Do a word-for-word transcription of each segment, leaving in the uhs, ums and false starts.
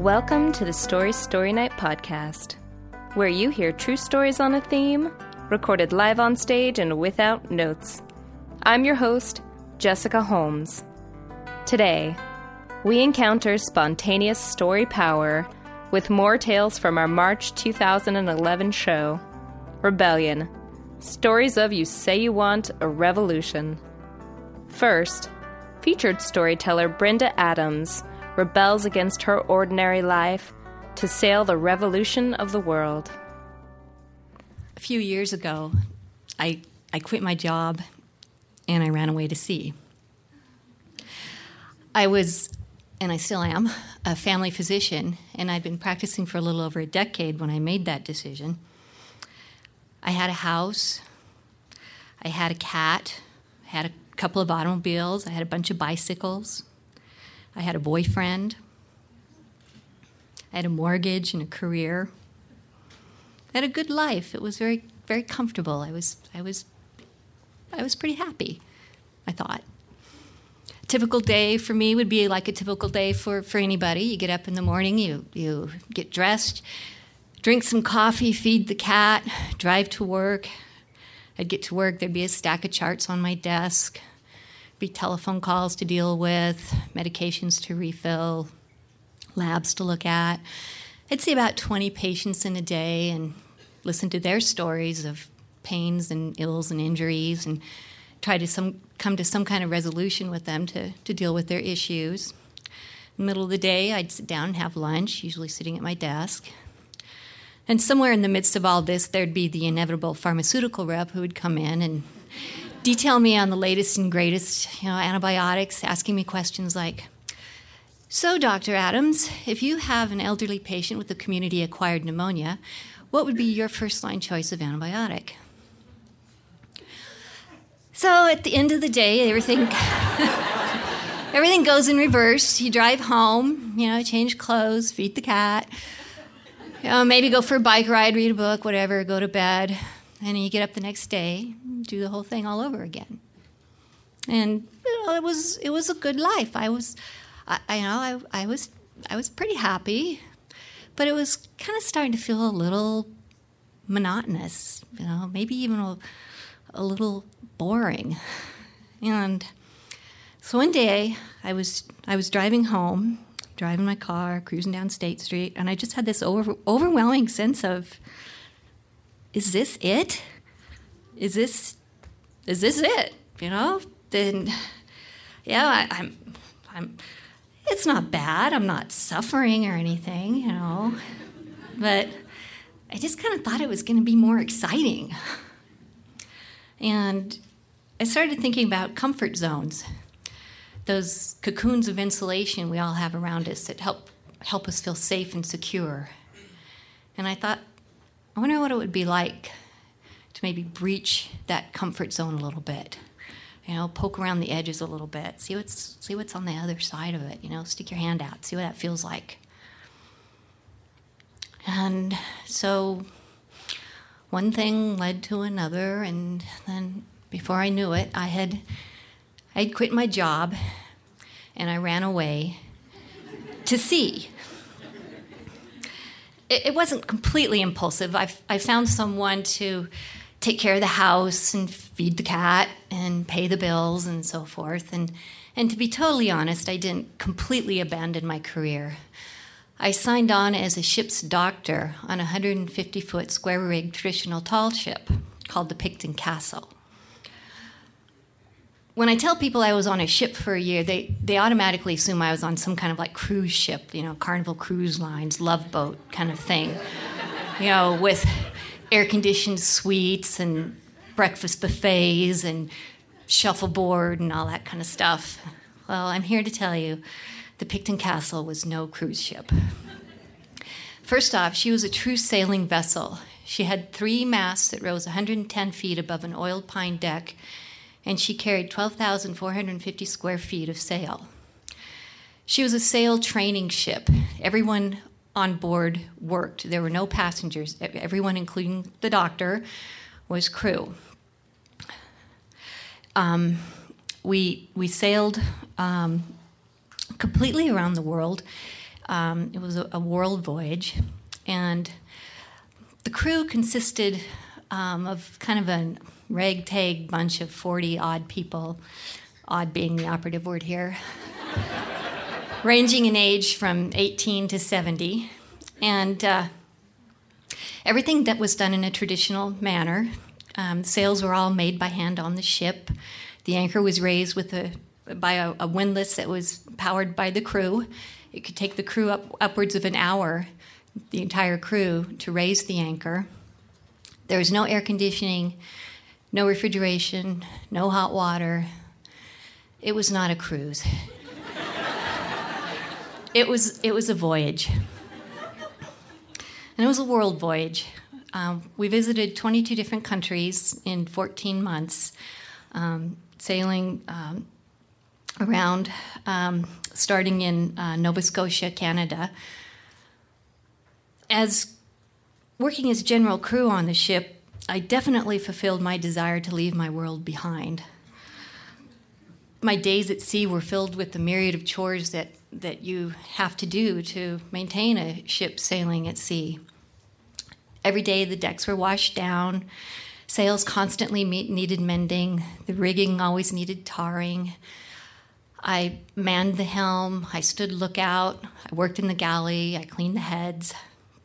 Welcome to the Story Story Night podcast, where you hear true stories on a theme, recorded live on stage and without notes. I'm your host, Jessica Holmes. Today, we encounter spontaneous story power with more tales from our March two thousand eleven show, Rebellion, Stories of You Say You Want a Revolution. First, featured storyteller Brenda Adams rebels against her ordinary life to sail the revolution of the world. A few years ago, I, I quit my job and I ran away to sea. I was, and I still am, a family physician, and I'd been practicing for a little over a decade when I made that decision. I had a house, I had a cat, I had a couple of automobiles, I had a bunch of bicycles, I had a boyfriend, I had a mortgage and a career. I had a good life. It was very, very comfortable. I was, I was, I was pretty happy, I thought. A typical day for me would be like a typical day for, for anybody. You get up in the morning, you, you get dressed, drink some coffee, feed the cat, drive to work. I'd get to work, there'd be a stack of charts on my desk, be telephone calls to deal with, medications to refill, labs to look at. I'd see about twenty patients in a day and listen to their stories of pains and ills and injuries and try to some, come to some kind of resolution with them to, to deal with their issues. In the middle of the day, I'd sit down and have lunch, usually sitting at my desk. And somewhere in the midst of all this, there'd be the inevitable pharmaceutical rep who would come in and detail me on the latest and greatest, you know, antibiotics, asking me questions like, "So, Doctor Adams, if you have an elderly patient with a community-acquired pneumonia, what would be your first-line choice of antibiotic?" So, at the end of the day, everything everything goes in reverse. You drive home, you know, change clothes, feed the cat, you know, maybe go for a bike ride, read a book, whatever, go to bed, and you get up the next day, do the whole thing all over again. And you know, it was it was a good life. I was, I, I you know, I, I was I was pretty happy, but it was kind of starting to feel a little monotonous. You know, maybe even a, a little boring. And so one day, I was I was driving home, driving my car, cruising down State Street, and I just had this over, overwhelming sense of, is this it? Is this, is this it? You know? Then, yeah, I, I'm, I'm. It's not bad. I'm not suffering or anything, you know. But I just kind of thought it was going to be more exciting. And I started thinking about comfort zones, those cocoons of insulation we all have around us that help help us feel safe and secure. And I thought, I wonder what it would be like to maybe breach that comfort zone a little bit. You know, poke around the edges a little bit, see what's see what's on the other side of it. You know, stick your hand out, see what that feels like. And so one thing led to another, and then before I knew it, I had I'd quit my job, and I ran away to sea. It, it wasn't completely impulsive. I, I found someone to take care of the house and feed the cat and pay the bills and so forth. And, and to be totally honest, I didn't completely abandon my career. I signed on as a ship's doctor on a one hundred fifty foot square-rigged traditional tall ship called the Picton Castle. When I tell people I was on a ship for a year, they, they automatically assume I was on some kind of like cruise ship, you know, Carnival Cruise Lines, Love Boat kind of thing, you know, with air-conditioned suites and breakfast buffets and shuffleboard and all that kind of stuff. Well, I'm here to tell you, the Picton Castle was no cruise ship. First off, she was a true sailing vessel. She had three masts that rose one hundred ten feet above an oiled pine deck, and she carried twelve thousand four hundred fifty square feet of sail. She was a sail training ship. Everyone on board worked. There were no passengers. Everyone, including the doctor, was crew. Um, we we sailed um, completely around the world. Um, it was a, a world voyage, and the crew consisted um, of kind of a ragtag bunch of forty-odd people, odd being the operative word here, ranging in age from eighteen to seventy. And uh, everything that was done in a traditional manner. Um, sails were all made by hand on the ship. The anchor was raised with a, by a, a windlass that was powered by the crew. It could take the crew up upwards of an hour, the entire crew, to raise the anchor. There was no air conditioning, no refrigeration, no hot water. It was not a cruise. It was, it was a voyage. And it was a world voyage. Um, we visited twenty-two different countries in fourteen months, um, sailing um, around, um, starting in uh, Nova Scotia, Canada. As working as general crew on the ship, I definitely fulfilled my desire to leave my world behind. My days at sea were filled with the myriad of chores that, that you have to do to maintain a ship sailing at sea. Every day the decks were washed down, sails constantly meet, needed mending, the rigging always needed tarring. I manned the helm, I stood lookout, I worked in the galley, I cleaned the heads.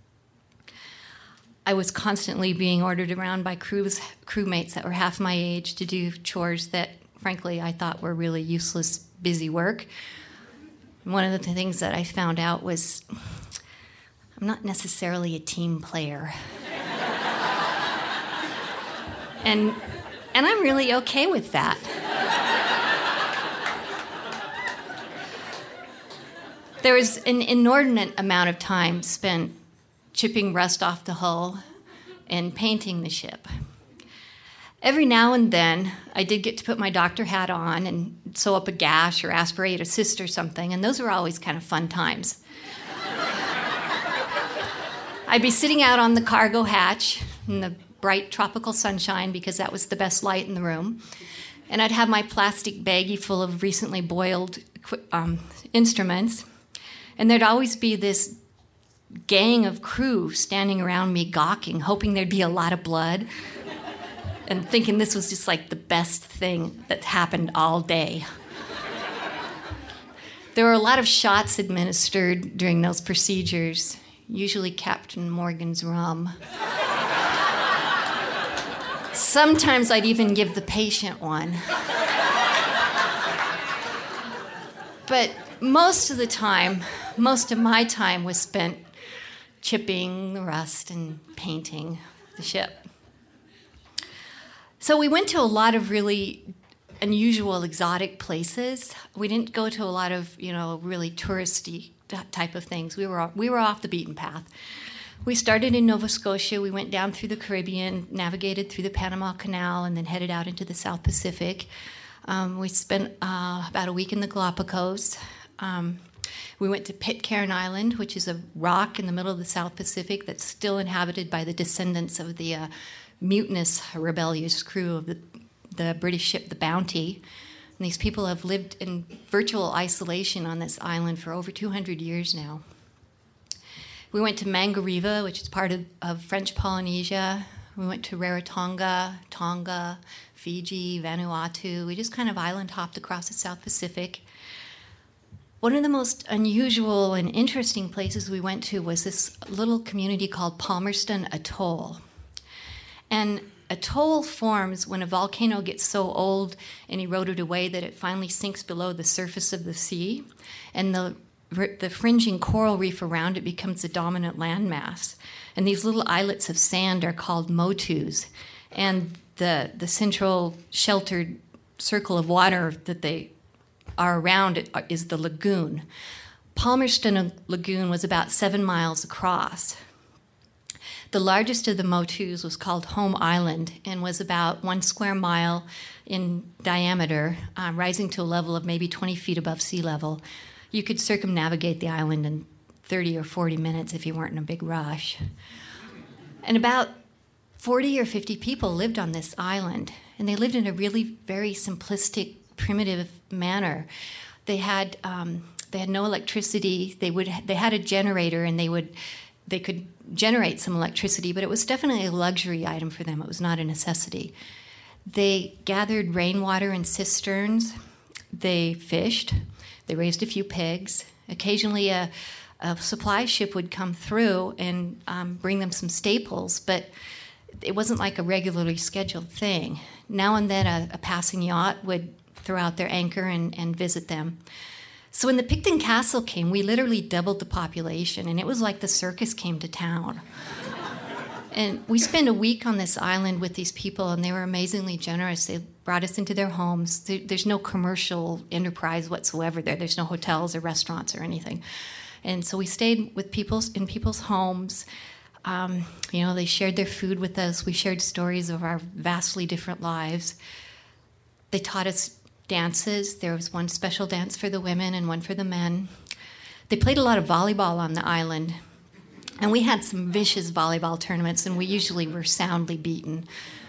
I was constantly being ordered around by crews, crewmates that were half my age to do chores that, frankly, I thought were really useless, busy work. One of the things that I found out was I'm not necessarily a team player. and, and I'm really okay with that. There was an inordinate amount of time spent chipping rust off the hull and painting the ship. Every now and then, I did get to put my doctor hat on and sew up a gash or aspirate a cyst or something, and those were always kind of fun times. I'd be sitting out on the cargo hatch in the bright tropical sunshine because that was the best light in the room, and I'd have my plastic baggie full of recently boiled um, instruments, and there'd always be this gang of crew standing around me gawking, hoping there'd be a lot of blood, and thinking this was just like the best thing that happened all day. There were a lot of shots administered during those procedures, usually Captain Morgan's rum. Sometimes I'd even give the patient one. But most of the time, most of my time was spent chipping the rust and painting the ship. So we went to a lot of really unusual, exotic places. We didn't go to a lot of, you know, really touristy type of things. We were we were off the beaten path. We started in Nova Scotia. We went down through the Caribbean, navigated through the Panama Canal, and then headed out into the South Pacific. Um, we spent uh, about a week in the Galapagos. Um, we went to Pitcairn Island, which is a rock in the middle of the South Pacific that's still inhabited by the descendants of the uh, mutinous, rebellious crew of the, the British ship, the Bounty. And these people have lived in virtual isolation on this island for over two hundred years now. We went to Mangareva, which is part of, of French Polynesia. We went to Rarotonga, Tonga, Fiji, Vanuatu. We just kind of island hopped across the South Pacific. One of the most unusual and interesting places we went to was this little community called Palmerston Atoll. And atoll forms when a volcano gets so old and eroded away that it finally sinks below the surface of the sea, and the the fringing coral reef around it becomes the dominant landmass. And these little islets of sand are called motus, and the the central sheltered circle of water that they are around it is the lagoon. Palmerston Lagoon was about seven miles across. The largest of the motus was called Home Island and was about one square mile in diameter, uh, rising to a level of maybe twenty feet above sea level. You could circumnavigate the island in thirty or forty minutes if you weren't in a big rush. And about forty or fifty people lived on this island, and they lived in a really very simplistic, primitive manner. They had um, They had no electricity. They would they had a generator, and they would they could generate some electricity, but it was definitely a luxury item for them. It was not a necessity. They gathered rainwater in cisterns. They fished. They raised a few pigs. Occasionally, a, a supply ship would come through and um, bring them some staples, but it wasn't like a regularly scheduled thing. Now and then, a, a passing yacht would throw out their anchor and, and visit them. So when the Picton Castle came, we literally doubled the population, and it was like the circus came to town. And we spent a week on this island with these people, and they were amazingly generous. They brought us into their homes. There's no commercial enterprise whatsoever there. There's no hotels or restaurants or anything. And so we stayed with people's in people's homes. Um, you know, they shared their food with us. We shared stories of our vastly different lives. They taught us dances. There was one special dance for the women and one for the men. They played a lot of volleyball on the island. And we had some vicious volleyball tournaments, and we usually were soundly beaten.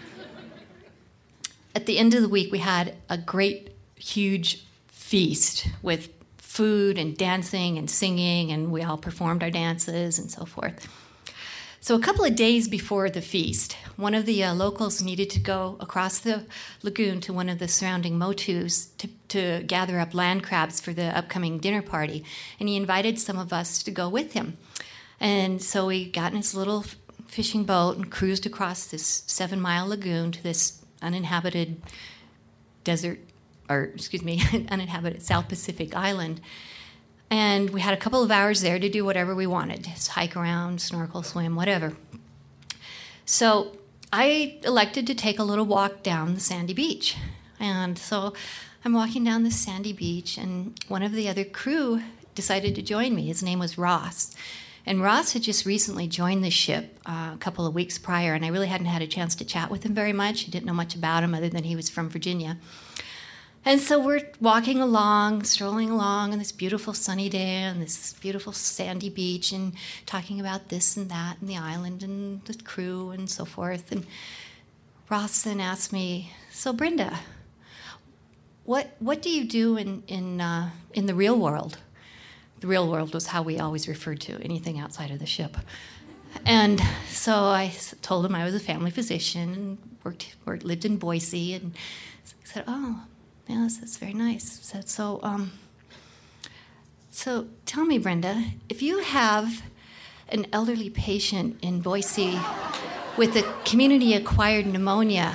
At the end of the week, we had a great, huge feast with food and dancing and singing, and we all performed our dances and so forth. So a couple of days before the feast, one of the uh, locals needed to go across the lagoon to one of the surrounding motus to, to gather up land crabs for the upcoming dinner party, and he invited some of us to go with him. And so we got in his little fishing boat and cruised across this seven-mile lagoon to this uninhabited desert, or excuse me, uninhabited South Pacific island. And we had a couple of hours there to do whatever we wanted, just hike around, snorkel, swim, whatever. So I elected to take a little walk down the sandy beach. And so I'm walking down the sandy beach, and one of the other crew decided to join me. His name was Ross. And Ross had just recently joined the ship uh, a couple of weeks prior, and I really hadn't had a chance to chat with him very much. I didn't know much about him other than he was from Virginia. And so we're walking along, strolling along on this beautiful sunny day on this beautiful sandy beach and talking about this and that and the island and the crew and so forth. And Ross then asked me, "So Brenda, what what do you do in in uh, in the real world?" The real world was how we always referred to anything outside of the ship. And so I told him I was a family physician and worked, worked lived in Boise. And he said, "Oh, yes, that's very nice." I said, so, um, so tell me, Brenda, if you have an elderly patient in Boise with a community-acquired pneumonia,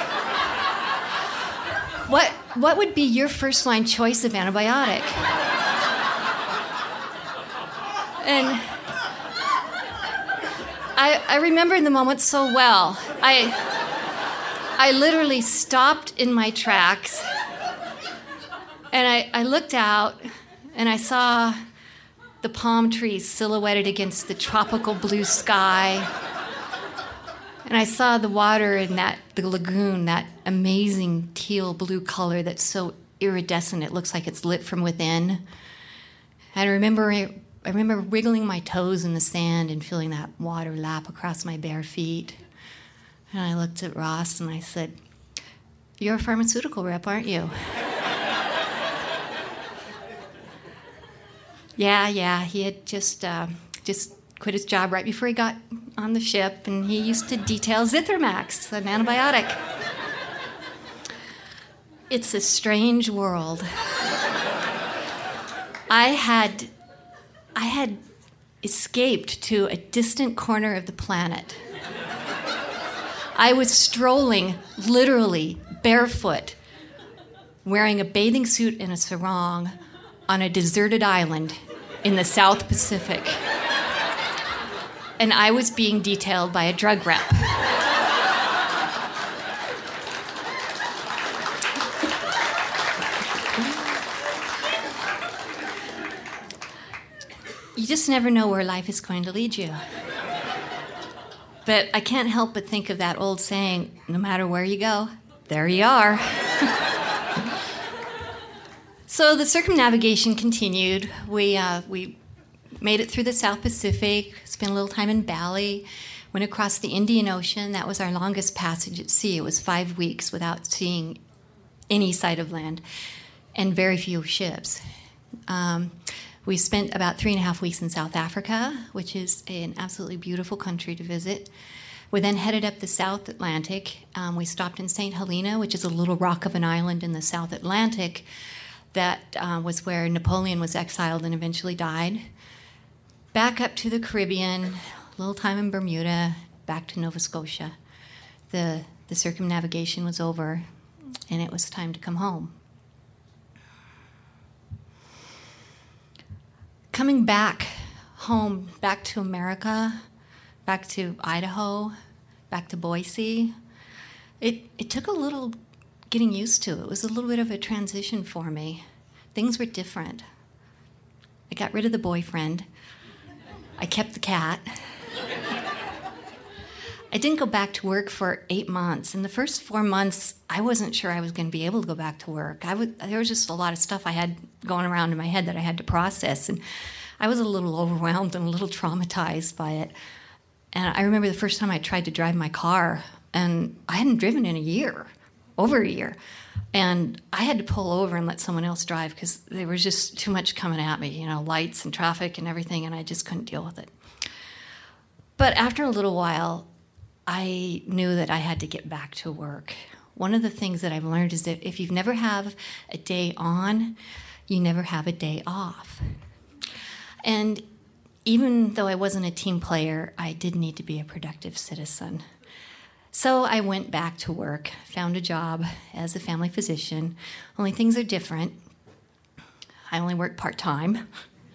what what would be your first-line choice of antibiotic? And I, I remember the moment so well. I, I literally stopped in my tracks, and I, I looked out, and I saw the palm trees silhouetted against the tropical blue sky. And I saw the water in that the lagoon, that amazing teal blue color that's so iridescent it looks like it's lit from within. And I remember I remember wriggling my toes in the sand and feeling that water lap across my bare feet. And I looked at Ross and I said, "You're a pharmaceutical rep, aren't you?" yeah, yeah. He had just uh, just quit his job right before he got on the ship, and he used to detail Zithromax, an antibiotic. It's a strange world. I had, I had escaped to a distant corner of the planet. I was strolling, literally, barefoot, wearing a bathing suit and a sarong on a deserted island in the South Pacific. And I was being detailed by a drug rep. You just never know where life is going to lead you. But I can't help but think of that old saying, no matter where you go, there you are. So the circumnavigation continued. We uh, we made it through the South Pacific, spent a little time in Bali, went across the Indian Ocean. That was our longest passage at sea. It was five weeks without seeing any sight of land and very few ships. Um, we spent about three and a half weeks in South Africa, which is an absolutely beautiful country to visit. We then headed up the South Atlantic. Um, we stopped in Saint Helena, which is a little rock of an island in the South Atlantic. That uh, was where Napoleon was exiled and eventually died. Back up to the Caribbean, a little time in Bermuda, back to Nova Scotia. The, the circumnavigation was over, and it was time to come home. Coming back home, back to America, back to Idaho, back to Boise, it, it took a little getting used to. It was a little bit of a transition for me. Things were different. I got rid of the boyfriend. I kept the cat. I didn't go back to work for eight months. In the first four months, I wasn't sure I was going to be able to go back to work. I would, there was just a lot of stuff I had going around in my head that I had to process, and I was a little overwhelmed and a little traumatized by it. And I remember the first time I tried to drive my car, and I hadn't driven in a year, over a year. And I had to pull over and let someone else drive because there was just too much coming at me, you know, lights and traffic and everything, and I just couldn't deal with it. But after a little while, I knew that I had to get back to work. One of the things that I've learned is that if you never have a day on, you never have a day off. And even though I wasn't a team player, I did need to be a productive citizen. So I went back to work, found a job as a family physician, only things are different. I only work part-time.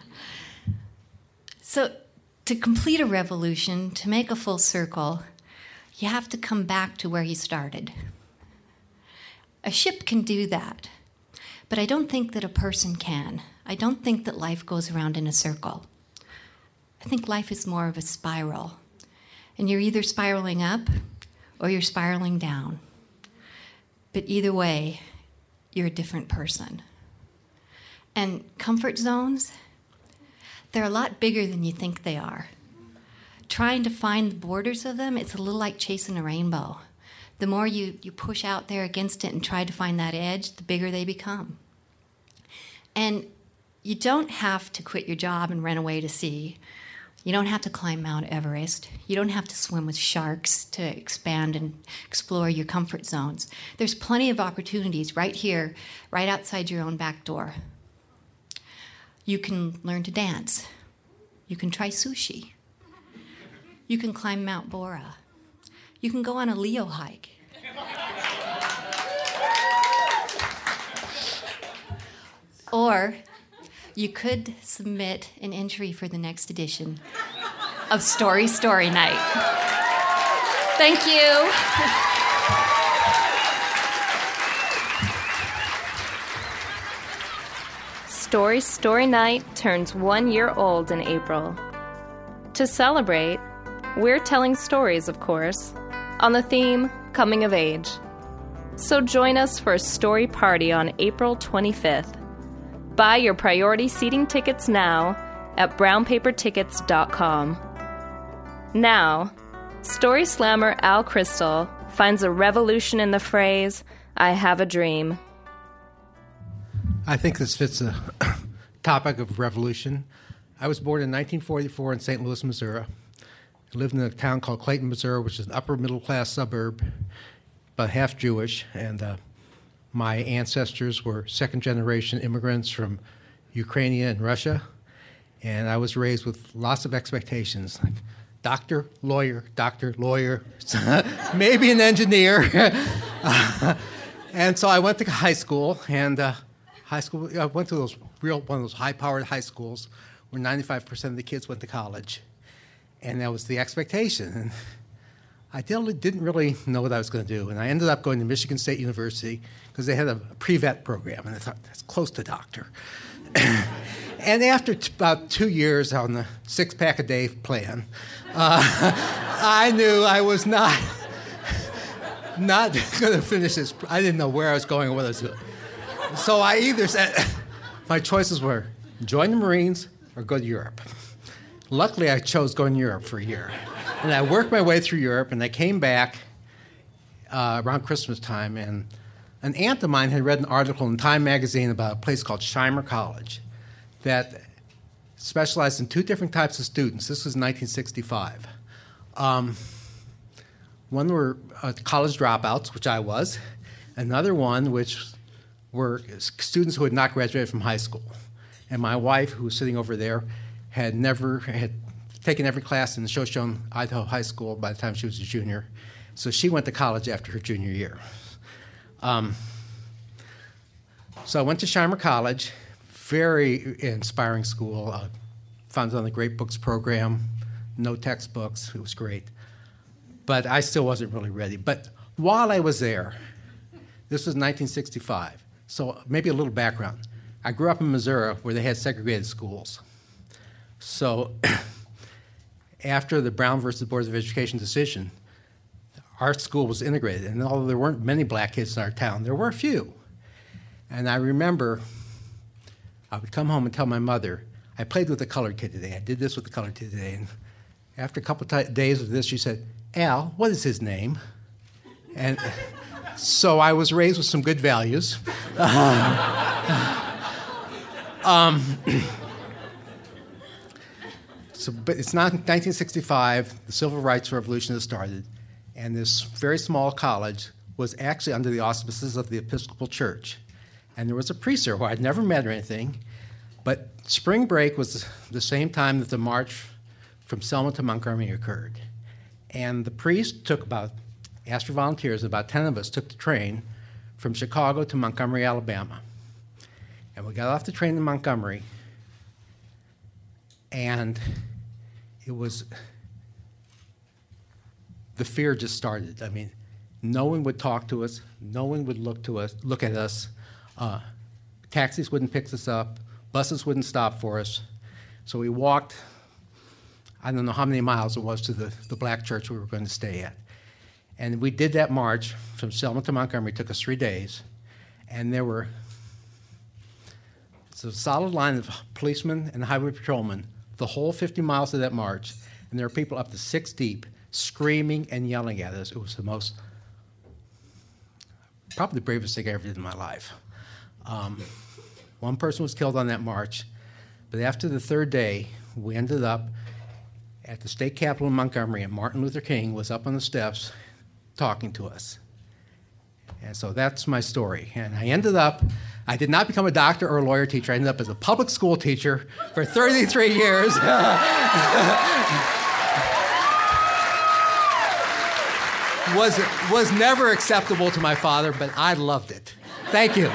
So to complete a revolution, to make a full circle, you have to come back to where you started. A ship can do that, but I don't think that a person can. I don't think that life goes around in a circle. I think life is more of a spiral, and you're either spiraling up or you're spiraling down. But either way, you're a different person. And comfort zones, they're a lot bigger than you think they are. Trying to find the borders of them, it's a little like chasing a rainbow. The more you, you push out there against it and try to find that edge, the bigger they become. And you don't have to quit your job and run away to sea. You don't have to climb Mount Everest. You don't have to swim with sharks to expand and explore your comfort zones. There's plenty of opportunities right here, right outside your own back door. You can learn to dance. You can try sushi. You can climb Mount Bora. You can go on a Leo hike. Or you could submit an entry for the next edition of Story Story Night. Thank you. Story Story Night turns one year old in April. To celebrate, we're telling stories, of course, on the theme Coming of Age. So join us for a story party on April twenty-fifth. Buy your priority seating tickets now at brown paper tickets dot com. Now, story slammer Al Crystal finds a revolution in the phrase, I have a dream. I think this fits the topic of revolution. I was born in nineteen forty-four in Saint Louis, Missouri. I lived in a town called Clayton, Missouri, which is an upper middle-class suburb, but half Jewish, and uh, my ancestors were second-generation immigrants from Ukraine and Russia, and I was raised with lots of expectations, like doctor, lawyer, doctor, lawyer, maybe an engineer. uh, and so I went to high school, and uh, high school, I went to those real one of those high-powered high schools where ninety-five percent of the kids went to college. And that was the expectation. And I didn't really know what I was going to do. And I ended up going to Michigan State University because they had a pre-vet program. And I thought, that's close to doctor. And after t- about two years on the six-pack-a-day plan, uh, I knew I was not, not going to finish this. I didn't know where I was going or what I was doing. So I either said, my choices were join the Marines or go to Europe. Luckily, I chose going to Europe for a year. And I worked my way through Europe, and I came back uh, around Christmas time, and an aunt of mine had read an article in Time magazine about a place called Shimer College. that specialized in two different types of students. This was nineteen sixty-five. Um, one were uh, college dropouts, which I was. Another one, which were students who had not graduated from high school. And my wife, who was sitting over there, had never had taken every class in Shoshone, Idaho High School by the time she was a junior. So she went to college after her junior year. Um, so I went to Shimer College, very inspiring school, uh, founded on the Great Books program, no textbooks, it was great. But I still wasn't really ready. But while I was there, this was nineteen sixty-five, so maybe a little background. I grew up in Missouri where they had segregated schools. So after the Brown versus Board of Education decision, our school was integrated. And although there weren't many black kids in our town, there were a few. And I remember I would come home and tell my mother, I played with the colored kid today. I did this with the colored kid today. And after a couple of t- days of this, she said, Al, what is his name? And so I was raised with some good values. um, so, but it's not nineteen sixty-five. The Civil Rights Revolution has started, and this very small college was actually under the auspices of the Episcopal Church. And there was a priest there who I'd never met or anything, but spring break was the same time that the march from Selma to Montgomery occurred. And the priest took about, asked for volunteers, about ten of us took the train from Chicago to Montgomery, Alabama. And we got off the train in Montgomery, and it was, the fear just started. I mean, no one would talk to us, no one would look to us, look at us. Uh, taxis wouldn't pick us up, buses wouldn't stop for us. So we walked, I don't know how many miles it was to the, the black church we were going to stay at. And we did that march from Selma to Montgomery. It took us three days. And there were it's a solid line of policemen and highway patrolmen the whole fifty miles of that march. And there were people up to six deep screaming and yelling at us. It was the most, probably the bravest thing I ever did in my life. Um, one person was killed on that march. But after the third day, we ended up at the state capitol in Montgomery, and Martin Luther King was up on the steps talking to us. And so that's my story. And I ended up, I did not become a doctor or a lawyer teacher. I ended up as a public school teacher for thirty-three years. was, was never acceptable to my father, but I loved it. Thank you.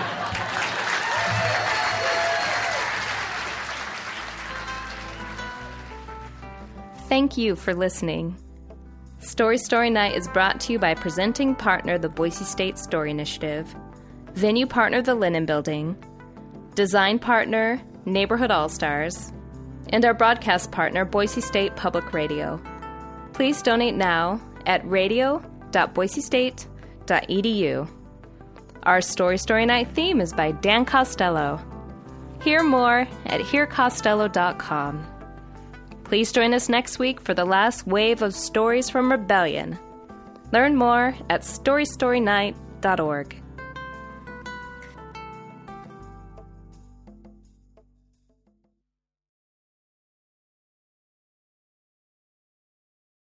Thank you for listening. Story Story Night is brought to you by presenting partner the Boise State Story Initiative, venue partner the Linen Building, design partner Neighborhood All-Stars, and our broadcast partner Boise State Public Radio. Please donate now at radio dot boise state dot e d u. Our Story Story Night theme is by Dan Costello. Hear more at hear costello dot com. Please join us next week for the last wave of stories from Rebellion. Learn more at story story night dot org.